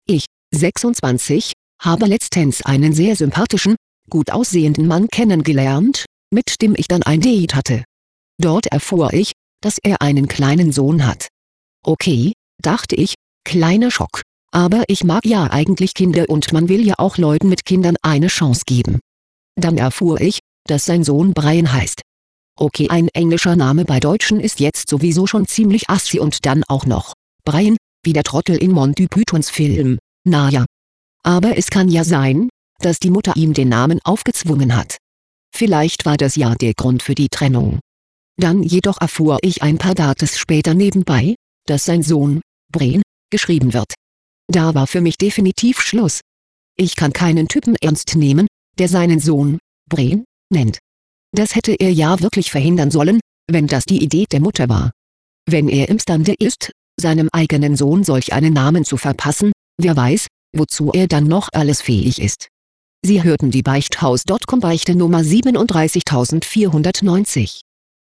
Ich, 26, habe letztens einen sehr sympathischen, gut aussehenden Mann kennengelernt, mit dem ich dann ein Date hatte. Dort erfuhr ich, dass er einen kleinen Sohn hat. Okay, dachte ich, kleiner Schock, aber ich mag ja eigentlich Kinder und man will ja auch Leuten mit Kindern eine Chance geben. Dann erfuhr ich, dass sein Sohn Brian heißt. Okay, ein englischer Name bei Deutschen ist jetzt sowieso schon ziemlich assi und dann auch noch Brian, wie der Trottel in Monty Pythons Film, naja. Aber es kann ja sein, dass die Mutter ihm den Namen aufgezwungen hat. Vielleicht war das ja der Grund für die Trennung. Dann jedoch erfuhr ich ein paar Dates später nebenbei, dass sein Sohn, Brian, geschrieben wird. Da war für mich definitiv Schluss. Ich kann keinen Typen ernst nehmen, der seinen Sohn, Brian, nennt. Das hätte er ja wirklich verhindern sollen, wenn das die Idee der Mutter war. Wenn er imstande ist, seinem eigenen Sohn solch einen Namen zu verpassen, wer weiß, wozu er dann noch alles fähig ist. Sie hörten die Beichthaus.com Beichte Nummer 37490.